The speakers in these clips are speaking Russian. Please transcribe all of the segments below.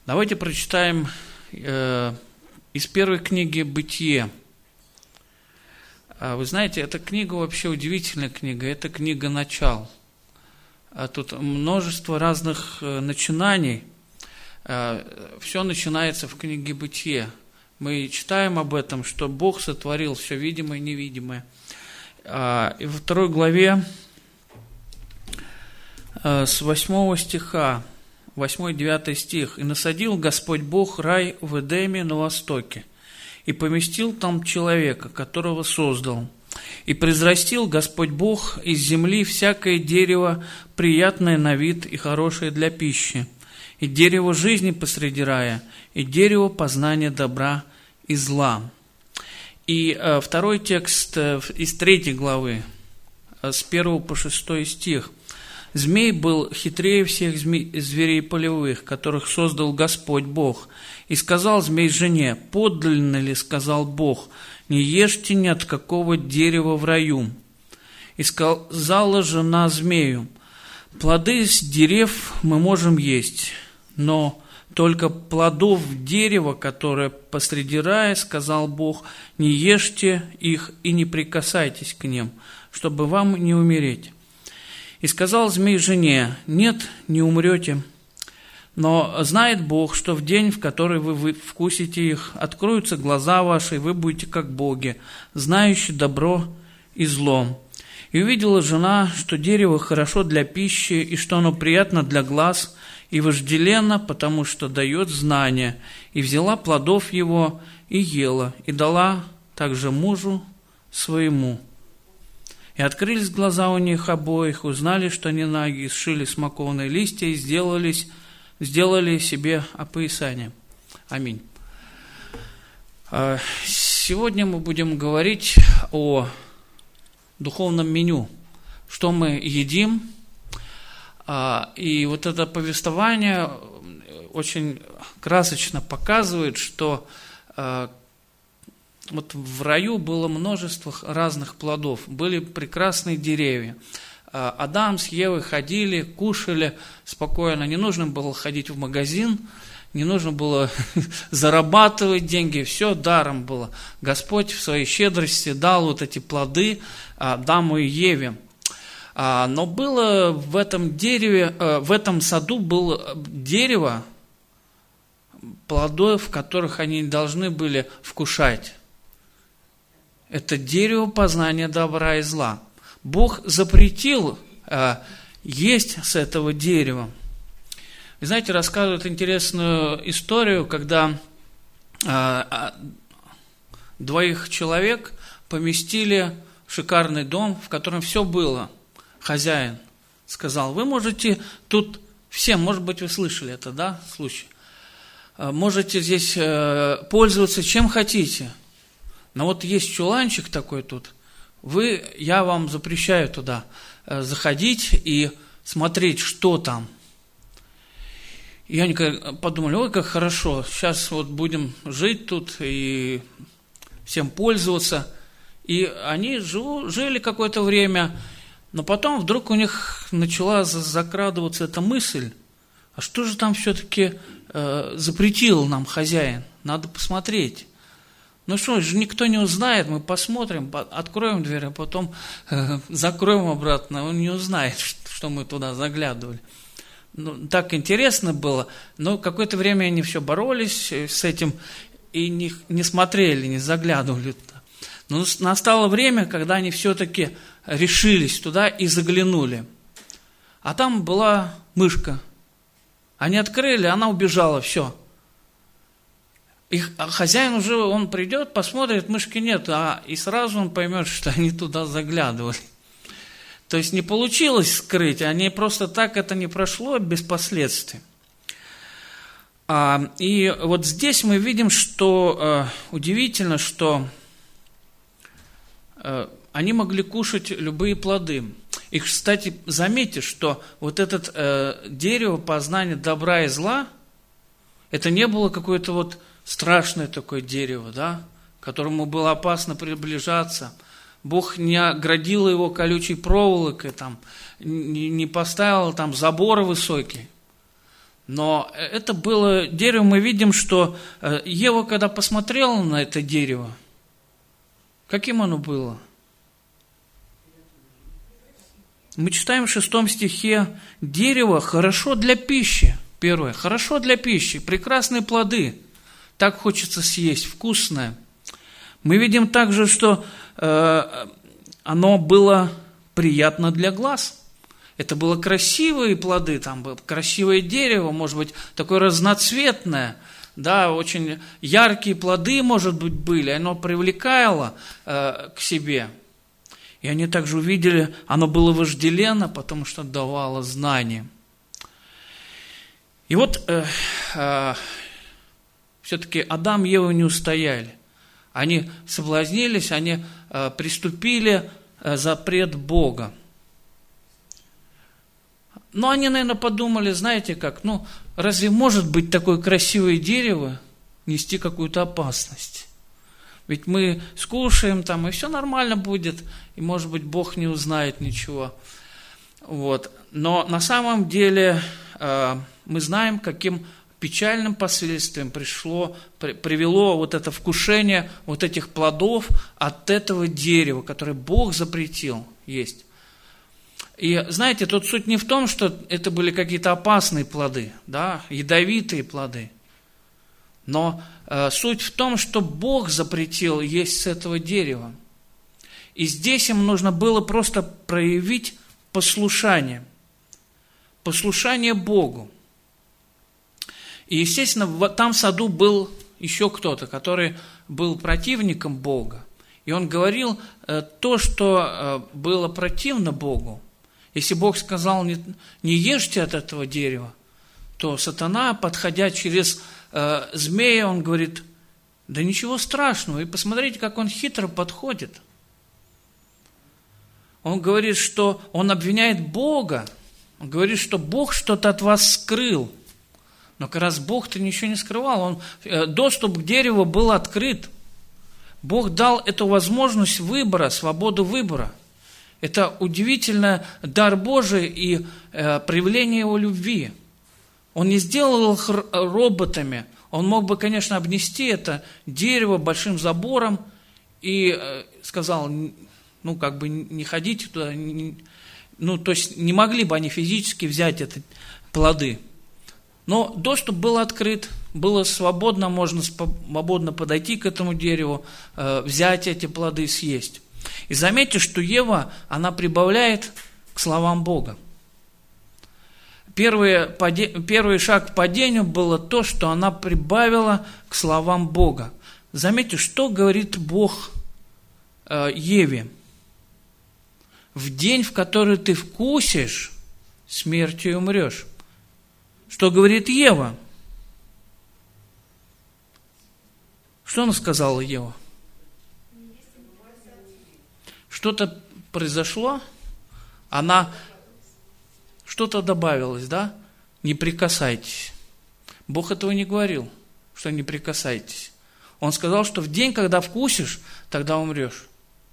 Давайте прочитаем из первой книги «Бытие». Вы знаете, эта книга вообще удивительная книга, это книга начал. Тут множество разных начинаний. Все начинается в книге «Бытие». Мы читаем об этом, что Бог сотворил все видимое и невидимое. И во 2 главе с 8 стиха, 8-9 стих. «И насадил Господь Бог рай в Эдеме на востоке, и поместил там человека, которого создал. И произрастил Господь Бог из земли всякое дерево, приятное на вид и хорошее для пищи, и дерево жизни посреди рая, и дерево познания добра и зла». И второй текст из 3 главы, с 1 по 6 стих. «Змей был хитрее всех зверей полевых, которых создал Господь Бог. И сказал змей жене: подлинно ли, сказал Бог, не ешьте ни от какого дерева в раю. И сказала жена змею: плоды с дерев мы можем есть, но только плодов дерева, которое посреди рая, сказал Бог, не ешьте их и не прикасайтесь к ним, чтобы вам не умереть. И сказал змей жене: нет, не умрете, но знает Бог, что в день, в который вы вкусите их, откроются глаза ваши, и вы будете как боги, знающие добро и зло. И увидела жена, что дерево хорошо для пищи, и что оно приятно для глаз, и вожделенно, потому что дает знания, и взяла плодов его, и ела, и дала также мужу своему. И открылись глаза у них обоих, узнали, что они наги, и сшили смоковные листья, и сделали себе опоясание». Аминь. Сегодня мы будем говорить о духовном меню, что мы едим. И вот это повествование очень красочно показывает, что вот в раю было множество разных плодов, были прекрасные деревья. Адам с Евой ходили, кушали спокойно, не нужно было ходить в магазин, не нужно было зарабатывать деньги, все даром было. Господь в своей щедрости дал вот эти плоды Адаму и Еве. Но было в этом дереве, в этом саду было дерево, плодов, которых они должны были вкушать. Это дерево познания добра и зла. Бог запретил есть с этого дерева. Вы знаете, рассказывают интересную историю, когда 2 человек поместили в шикарный дом, в котором все было. Хозяин сказал: вы можете тут все, может быть, вы слышали это, да, случай, можете здесь пользоваться чем хотите, но вот есть чуланчик такой тут, я вам запрещаю туда заходить и смотреть, что там. И они подумали: ой, как хорошо, сейчас вот будем жить тут и всем пользоваться. И они жили какое-то время, но потом вдруг у них начала закрадываться эта мысль: а что же там все-таки запретил нам хозяин? Надо посмотреть. Ну что же, никто не узнает, мы посмотрим, откроем дверь, а потом закроем обратно, он не узнает, что мы туда заглядывали. Ну, так интересно было, но какое-то время они все боролись с этим и не смотрели, не заглядывали туда. Но настало время, когда они все-таки решились туда и заглянули. А там была мышка. Они открыли, она убежала, все. А хозяин уже, он придет, посмотрит, мышки нет, и сразу он поймет, что они туда заглядывали. То есть не получилось скрыть, они просто так, это не прошло без последствий. И вот здесь мы видим, что удивительно, что они могли кушать любые плоды. И, кстати, заметьте, что вот это дерево познания добра и зла, это не было какое-то вот страшное такое дерево, да, к которому было опасно приближаться. Бог не оградил его колючей проволокой, там, не поставил там заборы высокие. Но это было дерево, мы видим, что Ева, когда посмотрела на это дерево, каким оно было? Мы читаем в 6 стихе: дерево хорошо для пищи. Первое, хорошо для пищи, прекрасные плоды. Так хочется съесть, вкусное. Мы видим также, что оно было приятно для глаз. Это было красивые плоды, там было красивое дерево, может быть, такое разноцветное, да, очень яркие плоды, может быть, были, оно привлекало к себе. И они также увидели, оно было вожделенно, потому что давало знания. И вот все-таки Адам и Ева не устояли. Они соблазнились, они приступили запрет Бога. Но они, наверное, подумали, знаете как, разве может быть такое красивое дерево нести какую-то опасность? Ведь мы скушаем там, и все нормально будет, и, может быть, Бог не узнает ничего. Вот. Но на самом деле мы знаем, каким печальным последствием привело вот это вкушение вот этих плодов от этого дерева, которое Бог запретил есть. И знаете, тут суть не в том, что это были какие-то опасные плоды, да, ядовитые плоды. Но суть в том, что Бог запретил есть с этого дерева. И здесь им нужно было просто проявить послушание. Послушание Богу. И, естественно, там в саду был еще кто-то, который был противником Бога. И он говорил то, что было противно Богу. Если Бог сказал, не ешьте от этого дерева, то сатана, подходя через змея, он говорит, да ничего страшного. И посмотрите, как он хитро подходит. Он говорит, что он обвиняет Бога. Он говорит, что Бог что-то от вас скрыл. Но как раз Бог-то ничего не скрывал. Доступ к дереву был открыт. Бог дал эту возможность выбора, свободу выбора. Это удивительный дар Божий и проявление Его любви. Он не сделал их роботами. Он мог бы, конечно, обнести это дерево большим забором и сказал, не ходите туда. То есть не могли бы они физически взять эти плоды. Но доступ был открыт, было свободно, можно свободно подойти к этому дереву, взять эти плоды и съесть. И заметьте, что Ева, она прибавляет к словам Бога. Первый шаг к падению было то, что она прибавила к словам Бога. Заметьте, что говорит Бог Еве. В день, в который ты вкусишь, смертью умрешь. Что говорит Ева? Что она сказала Ева? Что-то произошло, что-то добавилось, да? Не прикасайтесь. Бог этого не говорил, что не прикасайтесь. Он сказал, что в день, когда вкусишь, тогда умрешь.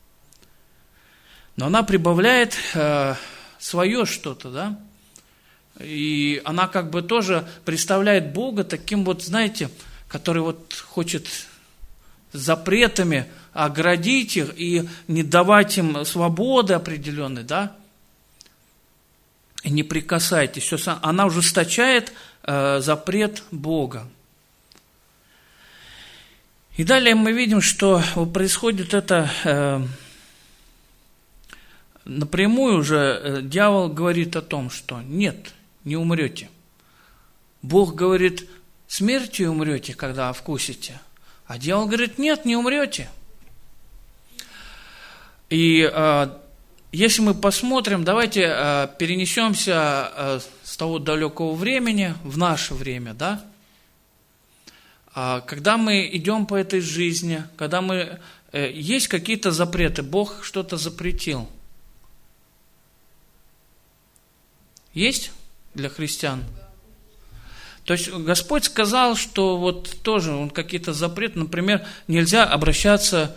Но она прибавляет свое что-то, да? И она как бы тоже представляет Бога таким знаете, который хочет запретами оградить их и не давать им свободы определенной, да? И не прикасайтесь. Она ужесточает запрет Бога. И далее мы видим, что происходит это напрямую уже. Дьявол говорит о том, что нет, не умрете. Бог говорит, смертью умрете, когда вкусите. А дьявол говорит, нет, не умрете. И если мы посмотрим, давайте перенесемся с того далекого времени в наше время, да? Когда мы идем по этой жизни, когда есть какие-то запреты, Бог что-то запретил. Есть для христиан? То есть Господь сказал, что тоже Он какие-то запреты, например, нельзя обращаться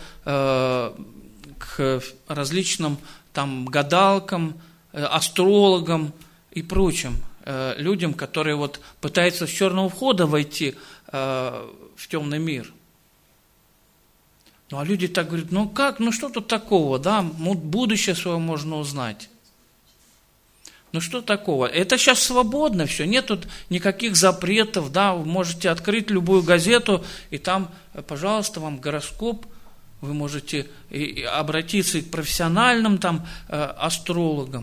к различным гадалкам, астрологам и прочим. людям, которые вот пытаются с черного входа войти в темный мир. Ну, а люди так говорят, ну как, ну что тут такого, да, будущее свое можно узнать. Ну что такого? Это сейчас свободно все, нет тут никаких запретов, да, вы можете открыть любую газету, и там, пожалуйста, вам гороскоп, вы можете обратиться и к профессиональным там астрологам.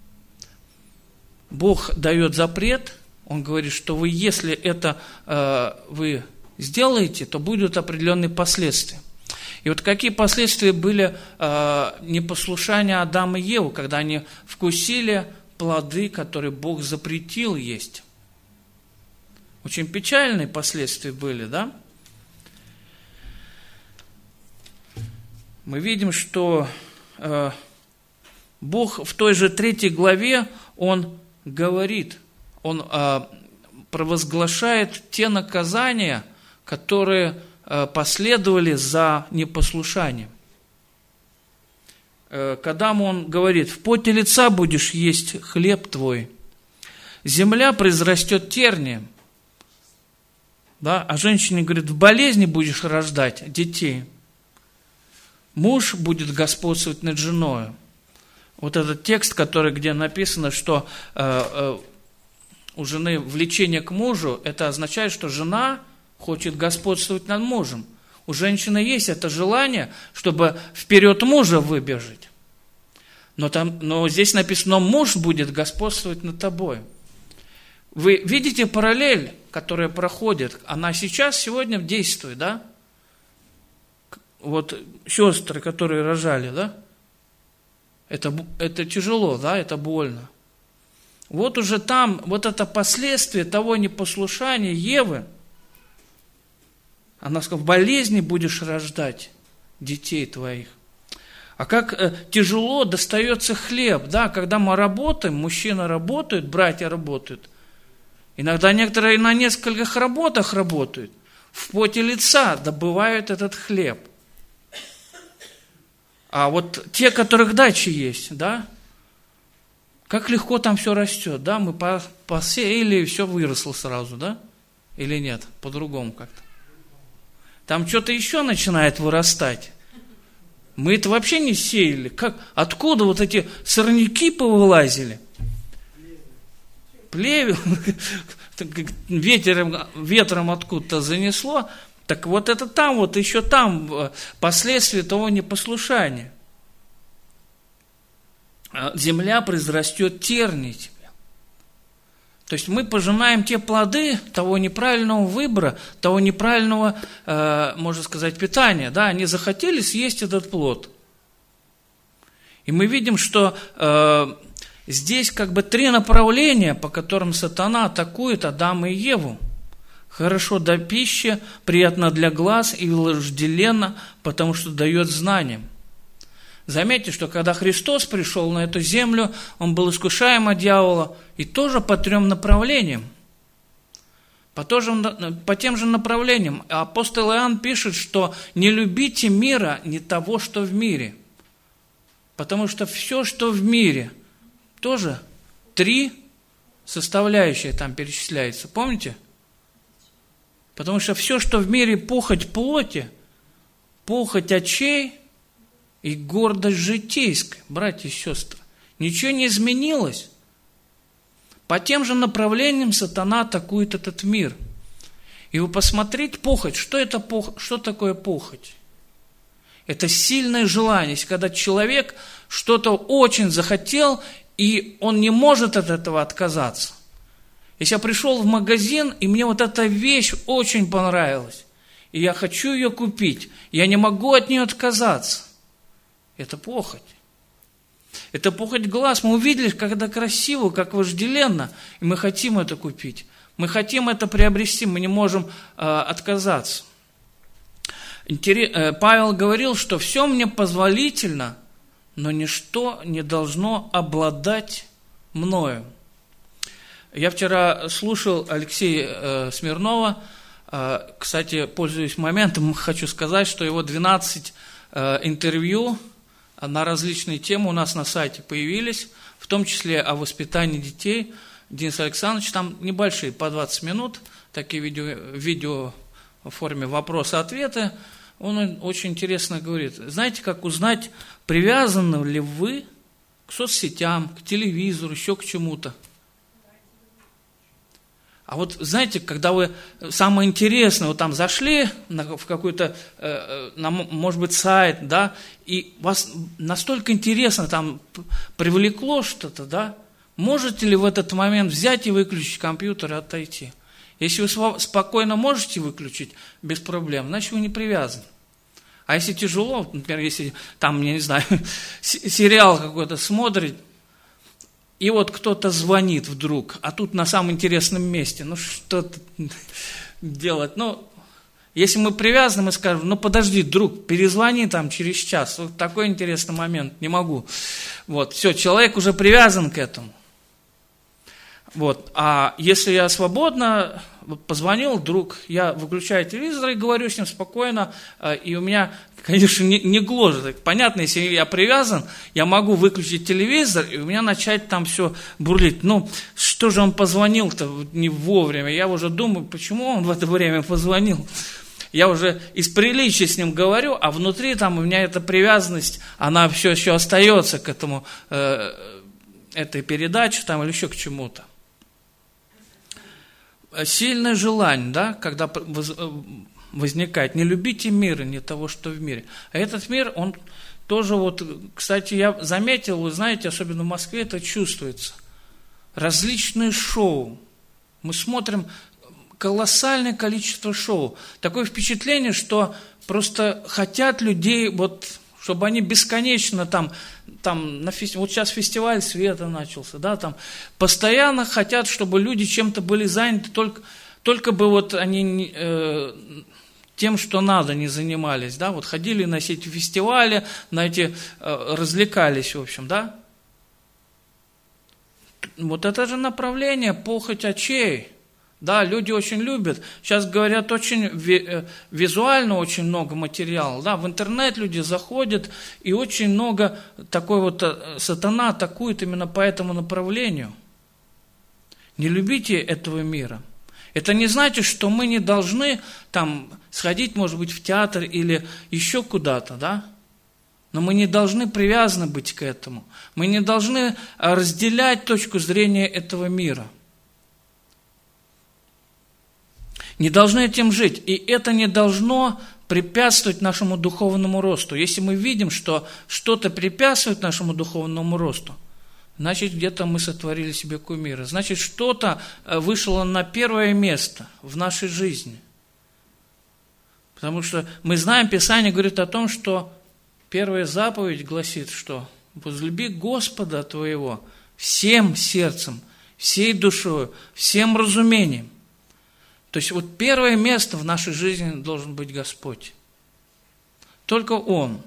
Бог дает запрет, Он говорит, что вы, если это вы сделаете, то будут определенные последствия. И вот какие последствия были непослушания Адама и Евы, когда они вкусили плоды, которые Бог запретил есть. Очень печальные последствия были, да? Мы видим, что Бог в той же 3 главе, Он говорит, Он провозглашает те наказания, которые последовали за непослушанием. Когда Он говорит, в поте лица будешь есть хлеб твой, земля произрастет тернием, да? А женщине говорит, в болезни будешь рождать детей, муж будет господствовать над женой. Вот этот текст, где написано, что у жены влечение к мужу, это означает, что жена хочет господствовать над мужем. У женщины есть это желание, чтобы вперед мужа выбежать. Но здесь написано, муж будет господствовать над тобой. Вы видите параллель, которая проходит, она сегодня действует, да? Вот сестры, которые рожали, да? Это тяжело, да, это больно. Вот уже там, вот это последствие того непослушания Евы, она сказала, в болезни будешь рождать детей твоих. А как тяжело достается хлеб, да, когда мы работаем, мужчины работают, братья работают. Иногда некоторые на нескольких работах работают, в поте лица добывают этот хлеб. А вот те, которых дачи есть, да, как легко там все растет, да, мы посеяли, и все выросло сразу, да, или нет, по-другому как-то. Там что-то еще начинает вырастать. Мы это вообще не сеяли. Откуда вот эти сорняки повылазили? Плевел. Ветром откуда-то занесло. Так вот это там, вот еще там последствия того непослушания. Земля произрастет тернии тебе. То есть мы пожинаем те плоды того неправильного выбора, того неправильного, можно сказать, питания. Да? Они захотели съесть этот плод. И мы видим, что здесь 3 направления, по которым сатана атакует Адама и Еву. Хорошо до пищи, приятно для глаз и вожделенно, потому что дает знание. Заметьте, что когда Христос пришел на эту землю, Он был искушаем от дьявола, и тоже по 3 направлениям. По тем же направлениям. Апостол Иоанн пишет, что не любите мира, не того, что в мире. Потому что все, что в мире, тоже 3 составляющие там перечисляются. Помните? Потому что все, что в мире похоть плоти, похоть очей и гордость житейская, братья и сестры, ничего не изменилось. По тем же направлениям сатана атакует этот мир. И вы посмотрите, похоть, что такое похоть? Это сильное желание, когда человек что-то очень захотел, и он не может от этого отказаться. Если я пришел в магазин, и мне вот эта вещь очень понравилась, и я хочу ее купить, я не могу от нее отказаться. Это похоть. Это похоть глаз. Мы увидели, когда красиво, как вожделенно, и мы хотим это купить. Мы хотим это приобрести, мы не можем отказаться. Павел говорил, что все мне позволительно, но ничто не должно обладать мною. Я вчера слушал Алексея Смирнова. Кстати, пользуясь моментом, хочу сказать, что его 12 интервью на различные темы у нас на сайте появились, в том числе о воспитании детей. Денис Александрович, там небольшие, по 20 минут, такие видео в форме вопроса-ответа. Он очень интересно говорит, знаете, как узнать, привязаны ли вы к соцсетям, к телевизору, еще к чему-то. А вот знаете, когда вы самое интересное, вот там зашли в какой-то, может быть, сайт, да, и вас настолько интересно там привлекло что-то, да, можете ли в этот момент взять и выключить компьютер и отойти? Если вы спокойно можете выключить, без проблем, значит, вы не привязаны. А если тяжело, например, если там, я не знаю, сериал какой-то смотрит, и вот кто-то звонит вдруг, а тут на самом интересном месте, ну что делать? Ну, если мы привязаны, мы скажем, ну подожди, друг, перезвони там через час, вот такой интересный момент, не могу. Вот, все, человек уже привязан к этому. Вот, а если я свободно, вот позвонил друг, я выключаю телевизор и говорю с ним спокойно, и у меня, конечно, не гложет. Понятно, если я привязан, я могу выключить телевизор, и у меня начать там все бурлить. Ну, что же он позвонил-то не вовремя? Я уже думаю, почему он в это время позвонил? Я уже из приличия с ним говорю, а внутри там у меня эта привязанность, она все еще остается к этому, этой передаче там или еще к чему-то. Сильное желание, да, когда возникает, не любите мира, не того, что в мире. А этот мир, он тоже вот, кстати, я заметил, вы знаете, особенно в Москве это чувствуется. Различные шоу. Мы смотрим колоссальное количество шоу. Такое впечатление, что просто хотят людей, вот, чтобы они бесконечно там вот сейчас фестиваль света начался, да, там постоянно хотят, чтобы люди чем-то были заняты, только бы вот они тем, что надо, не занимались, да, вот ходили на эти фестивали, на эти развлекались, в общем, да. Вот это же направление, похоть очей. Да, люди очень любят. Сейчас говорят, очень визуально очень много материала. Да, в интернет люди заходят, и очень много такой вот сатана атакует именно по этому направлению. Не любите этого мира. Это не значит, что мы не должны там сходить, может быть, в театр или еще куда-то, да? Но мы не должны привязаны быть к этому. Мы не должны разделять точку зрения этого мира. Не должны этим жить. И это не должно препятствовать нашему духовному росту. Если мы видим, что что-то препятствует нашему духовному росту, значит, где-то мы сотворили себе кумира. Значит, что-то вышло на первое место в нашей жизни. Потому что мы знаем, Писание говорит о том, что первая заповедь гласит, что возлюби Господа твоего всем сердцем, всей душой, всем разумением. То есть вот первое место в нашей жизни должен быть Господь. Только Он.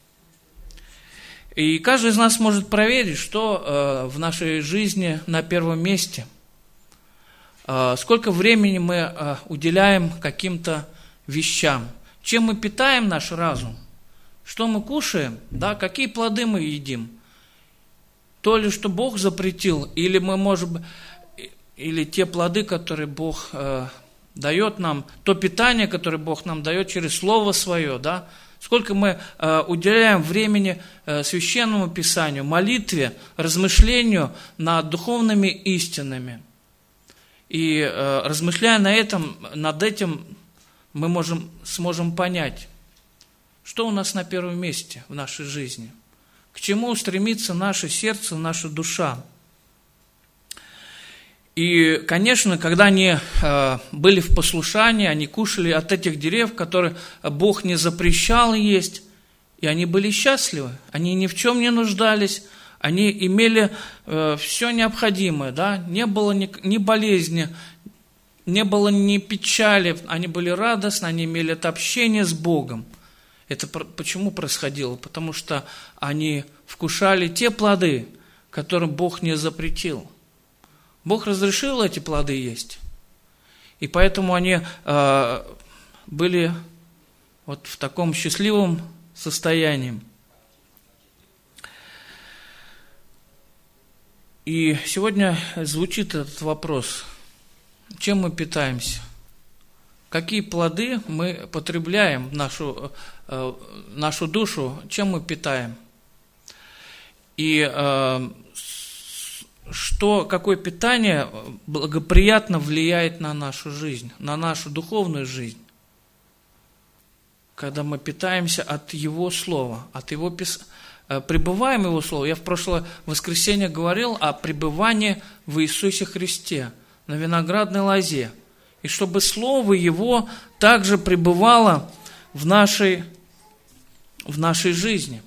И каждый из нас может проверить, что в нашей жизни на первом месте. Сколько времени мы уделяем каким-то вещам. Чем мы питаем наш разум. Что мы кушаем, да, какие плоды мы едим. То ли, что Бог запретил, или мы можем, или те плоды, которые Бог дает нам, то питание, которое Бог нам дает через Слово Свое, да, сколько мы уделяем времени Священному Писанию, молитве, размышлению над духовными истинами. И размышляя над этим, мы сможем понять, что у нас на первом месте в нашей жизни, к чему стремится наше сердце, наша душа. И, конечно, когда они были в послушании, они кушали от этих деревьев, которые Бог не запрещал есть, и они были счастливы, они ни в чем не нуждались, они имели все необходимое, да? Не было ни болезни, не было ни печали, они были радостны, они имели это общение с Богом. Это почему происходило? Потому что они вкушали те плоды, которые Бог не запретил. Бог разрешил эти плоды есть. И поэтому они были вот в таком счастливом состоянии. И сегодня звучит этот вопрос: чем мы питаемся? Какие плоды мы потребляем в нашу душу, чем мы питаем? И какое питание благоприятно влияет на нашу жизнь, на нашу духовную жизнь, когда мы питаемся от Его Слова, пребываем в Его Слове. Я в прошлое воскресенье говорил о пребывании в Иисусе Христе на виноградной лозе, и чтобы Слово Его также пребывало в нашей жизни.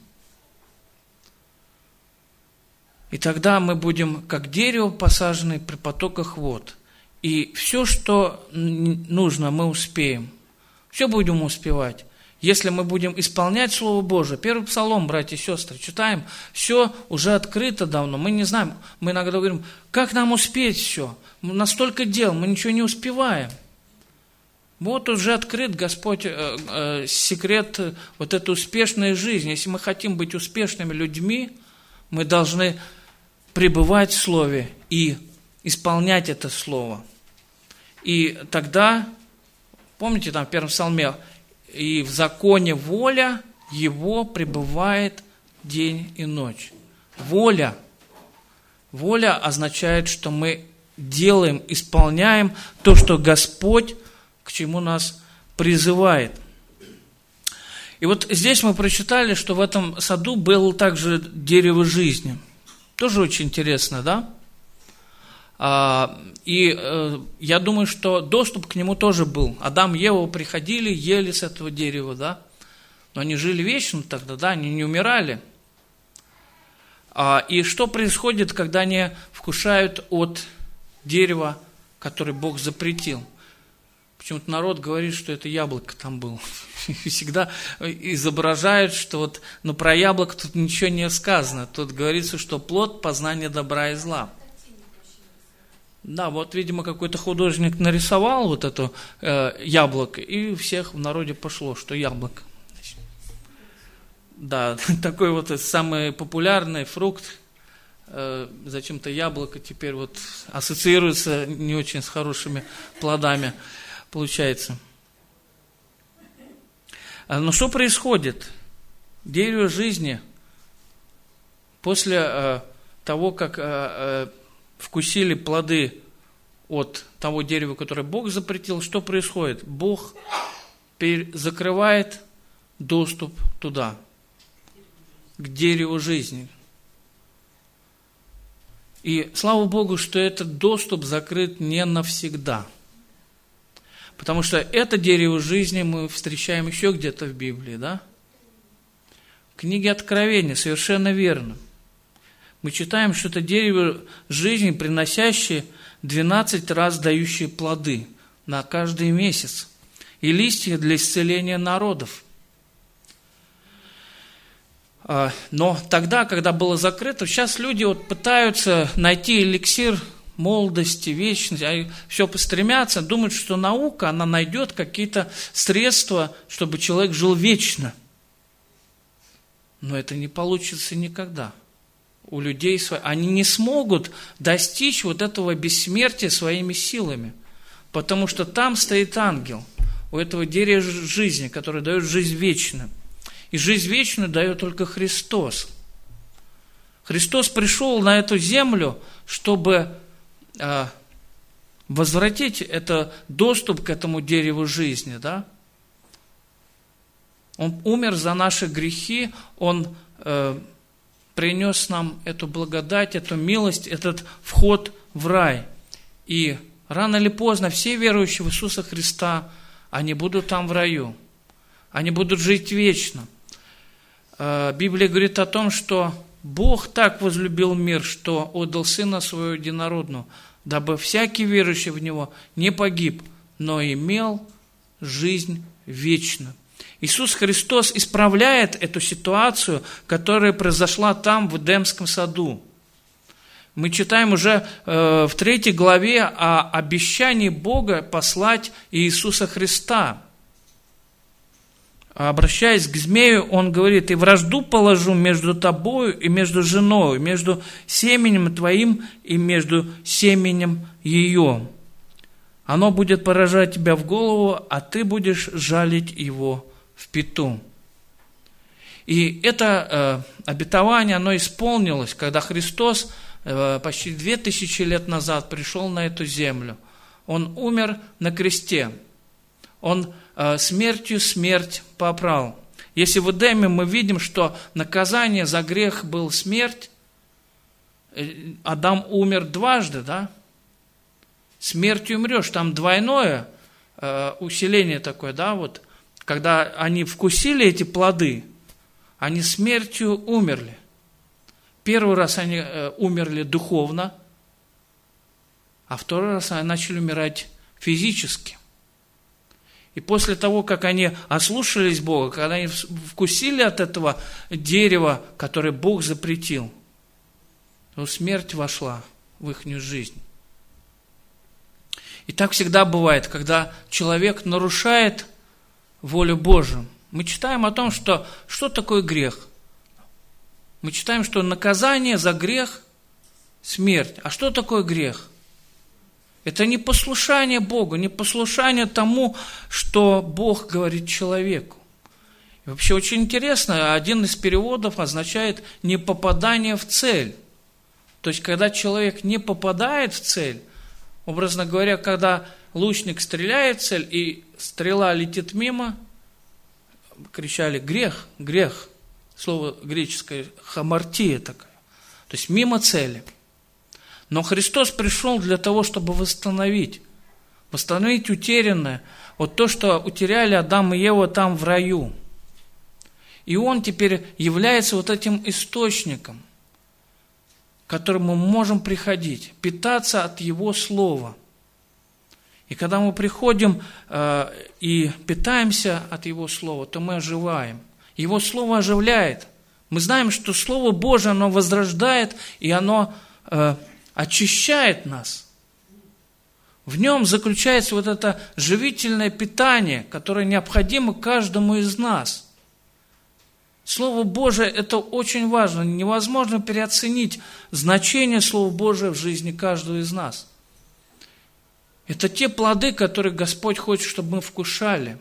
И тогда мы будем, как дерево, посаженное при потоках вод. И все, что нужно, мы успеем. Все будем успевать. Если мы будем исполнять Слово Божие. Первый Псалом, братья и сестры, читаем, все уже открыто давно. Мы не знаем, мы иногда говорим, как нам успеть все? Настолько дел, мы ничего не успеваем. Вот уже открыт, Господь, секрет вот этой успешной жизни. Если мы хотим быть успешными людьми, мы должны пребывать в Слове и исполнять это Слово. И тогда, помните, там в первом псалме, и в законе воля Его пребывает день и ночь. Воля. Воля означает, что мы делаем, исполняем то, что Господь к чему нас призывает. И вот здесь мы прочитали, что в этом саду было также дерево жизни. Тоже очень интересно, да? Я думаю, что доступ к нему тоже был. Адам и Ева приходили, ели с этого дерева, да? Но они жили вечно тогда, да? Они не умирали. И что происходит, когда они вкушают от дерева, которое Бог запретил? Почему-то народ говорит, что это яблоко там было. Всегда изображают, что про яблоко тут ничего не сказано. Тут говорится, что плод познания добра и зла. Да, видимо, какой-то художник нарисовал это яблоко, и всех в народе пошло, что яблоко. Да, такой самый популярный фрукт. Зачем-то яблоко теперь ассоциируется не очень с хорошими плодами. Получается. Но что происходит? Дерево жизни после того, как вкусили плоды от того дерева, которое Бог запретил, что происходит? Бог закрывает доступ туда, к дереву жизни. И слава Богу, что этот доступ закрыт не навсегда. Потому что это дерево жизни мы встречаем еще где-то в Библии, да? В книге Откровения, совершенно верно. Мы читаем, что это дерево жизни, приносящее 12 раз дающие плоды на каждый месяц. И листья для исцеления народов. Но тогда, когда было закрыто, сейчас люди пытаются найти эликсир молодости, вечности, все постремятся, думают, что наука, она найдет какие-то средства, чтобы человек жил вечно. Но это не получится никогда. У людей они не смогут достичь этого бессмертия своими силами, потому что там стоит ангел, у этого дерева жизни, который дает жизнь вечную. И жизнь вечную дает только Христос. Христос пришел на эту землю, чтобы возвратить доступ к этому дереву жизни, да? Он умер за наши грехи, Он принес нам эту благодать, эту милость, этот вход в рай. И рано или поздно все верующие в Иисуса Христа, они будут там в раю. Они будут жить вечно. Библия говорит о том, что Бог так возлюбил мир, что отдал Сына Своего Единородного, дабы всякий верующий в Него не погиб, но имел жизнь вечную. Иисус Христос исправляет эту ситуацию, которая произошла там, в Эдемском саду. Мы читаем уже в 3 главе о обещании Бога послать Иисуса Христа. обращаясь к змею, он говорит: «И вражду положу между тобою и между женою, между семенем твоим и между семенем ее. Оно будет поражать тебя в голову, а ты будешь жалить его в пяту». И это обетование, оно исполнилось, когда Христос почти 2000 лет назад пришел на эту землю. Он умер на кресте. Он смертью смерть попрал. Если в Эдеме мы видим, что наказание за грех был смерть, Адам умер дважды, да? Смертью умрешь, там двойное усиление такое, да, вот, когда они вкусили эти плоды, они смертью умерли. Первый раз они умерли духовно, а второй раз они начали умирать физически. И после того, как они ослушались Бога, когда они вкусили от этого дерева, которое Бог запретил, то смерть вошла в их жизнь. И так всегда бывает, когда человек нарушает волю Божию. Мы читаем о том, что такое грех. Мы читаем, что наказание за грех – смерть. А что такое грех? Это не послушание Богу, не послушание тому, что Бог говорит человеку. И вообще очень интересно, один из переводов означает «непопадание в цель». То есть, когда человек не попадает в цель, образно говоря, когда лучник стреляет в цель, и стрела летит мимо, кричали «грех, грех». Слово греческое «хамартия» такое. То есть, мимо цели. Но Христос пришел для того, чтобы восстановить утерянное, вот то, что утеряли Адам и Ева там в раю. И Он теперь является вот этим источником, к которому мы можем приходить, питаться от Его Слова. И когда мы приходим и питаемся от Его Слова, то мы оживаем. Его Слово оживляет. Мы знаем, что Слово Божие, оно возрождает, и оно очищает нас. В нем заключается вот это живительное питание, которое необходимо каждому из нас. Слово Божие – это очень важно. Невозможно переоценить значение Слова Божия в жизни каждого из нас. Это те плоды, которые Господь хочет, чтобы мы вкушали.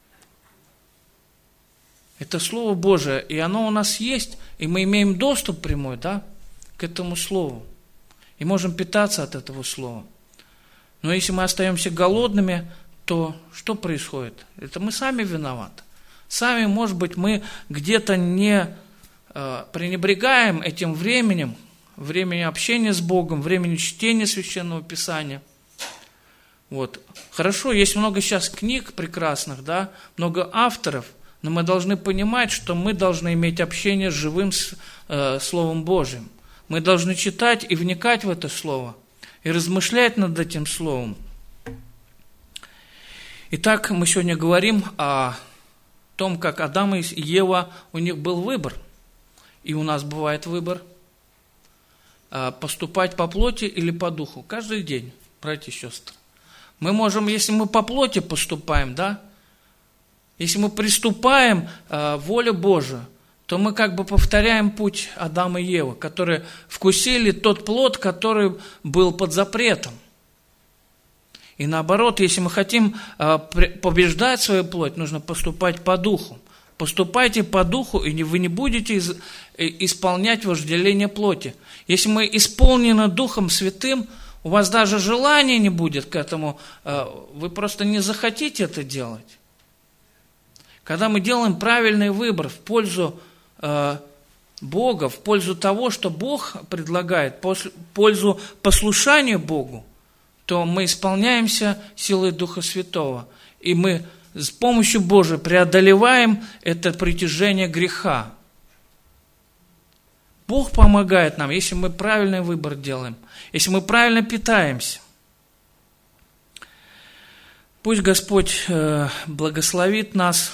Это Слово Божие, и оно у нас есть, и мы имеем доступ прямой, да, к этому Слову. И можем питаться от этого Слова. Но если мы остаемся голодными, то что происходит? Это мы сами виноваты. Сами, может быть, мы где-то не пренебрегаем этим временем общения с Богом, временем чтения Священного Писания. Вот. Хорошо, есть много сейчас книг прекрасных, да, много авторов, но мы должны понимать, что мы должны иметь общение с живым Словом Божьим. Мы должны читать и вникать в это Слово, и размышлять над этим Словом. Итак, мы сегодня говорим о том, как Адам и Ева, у них был выбор. И у нас бывает выбор поступать по плоти или по духу. Каждый день, братья и сестры. Мы можем, если мы по плоти поступаем, да, если мы приступаем воле Божию, то мы как бы повторяем путь Адама и Евы, которые вкусили тот плод, который был под запретом. И наоборот, если мы хотим побеждать свою плоть, нужно поступать по духу. Поступайте по духу, и вы не будете исполнять вожделение плоти. Если мы исполнены Духом Святым, у вас даже желания не будет к этому, вы просто не захотите это делать. Когда мы делаем правильный выбор в пользу Бога, в пользу того, что Бог предлагает, в пользу послушания Богу, то мы исполняемся силой Духа Святого. И мы с помощью Божией преодолеваем это притяжение греха. Бог помогает нам, если мы правильный выбор делаем, если мы правильно питаемся. Пусть Господь благословит нас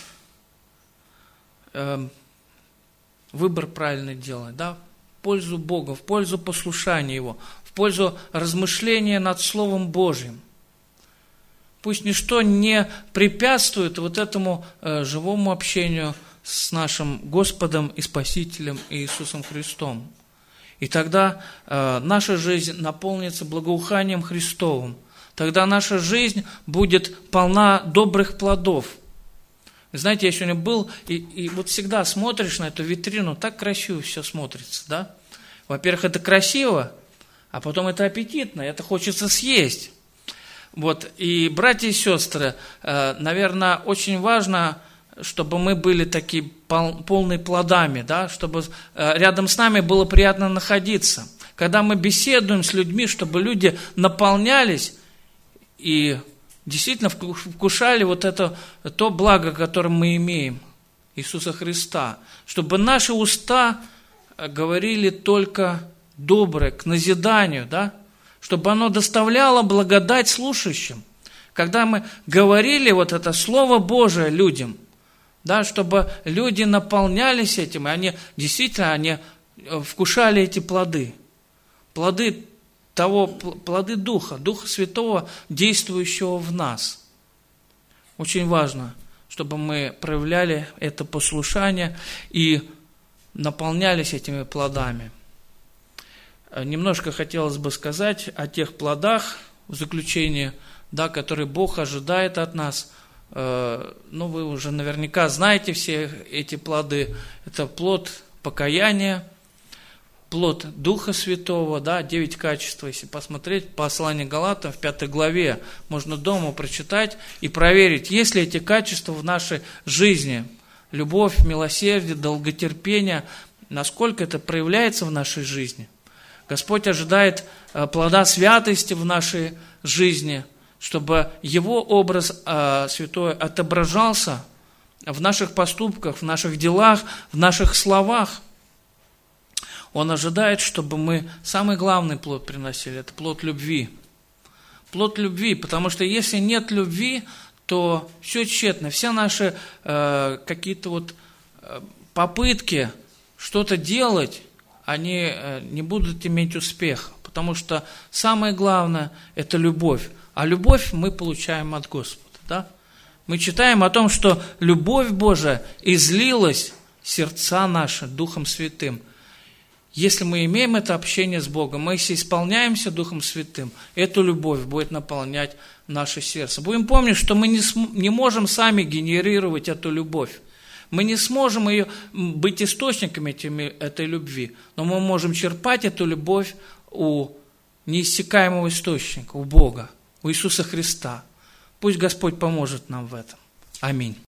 выбор правильно делать, да, в пользу Бога, в пользу послушания Его, в пользу размышления над Словом Божьим. Пусть ничто не препятствует вот этому живому общению с нашим Господом и Спасителем Иисусом Христом. И тогда наша жизнь наполнится благоуханием Христовым. Тогда наша жизнь будет полна добрых плодов. Знаете, я сегодня был, и вот всегда смотришь на эту витрину, так красиво все смотрится, да? Во-первых, это красиво, а потом это аппетитно, это хочется съесть. Вот, и, братья и сестры, наверное, очень важно, чтобы мы были такие полные плодами, да, чтобы рядом с нами было приятно находиться. Когда мы беседуем с людьми, чтобы люди наполнялись и действительно вкушали вот это, то благо, которое мы имеем, Иисуса Христа. Чтобы наши уста говорили только доброе, к назиданию, да, чтобы оно доставляло благодать слушающим. Когда мы говорили вот это Слово Божие людям, да, чтобы люди наполнялись этим, и они действительно вкушали эти плоды. Плоды Духа Святого, действующего в нас. Очень важно, чтобы мы проявляли это послушание и наполнялись этими плодами. Немножко хотелось бы сказать о тех плодах в заключение, да, которые Бог ожидает от нас. Вы уже наверняка знаете все эти плоды. Это плод покаяния, плод Духа Святого, да, 9 качеств. Если посмотреть послание Галатам в 5 главе, можно дома прочитать и проверить, есть ли эти качества в нашей жизни. Любовь, милосердие, долготерпение, насколько это проявляется в нашей жизни. Господь ожидает плода святости в нашей жизни, чтобы Его образ святой отображался в наших поступках, в наших делах, в наших словах. Он ожидает, чтобы мы самый главный плод приносили, это плод любви. Плод любви, потому что если нет любви, то все тщетно. Все наши какие-то попытки что-то делать, они не будут иметь успеха, потому что самое главное – это любовь. А любовь мы получаем от Господа. Да? Мы читаем о том, что любовь Божия излилась в сердца наши Духом Святым. Если мы имеем это общение с Богом, мы если исполняемся Духом Святым, эту любовь будет наполнять наше сердце. Будем помнить, что мы не можем сами генерировать эту любовь. Мы не сможем быть источниками этой любви, но мы можем черпать эту любовь у неиссякаемого источника, у Бога, у Иисуса Христа. Пусть Господь поможет нам в этом. Аминь.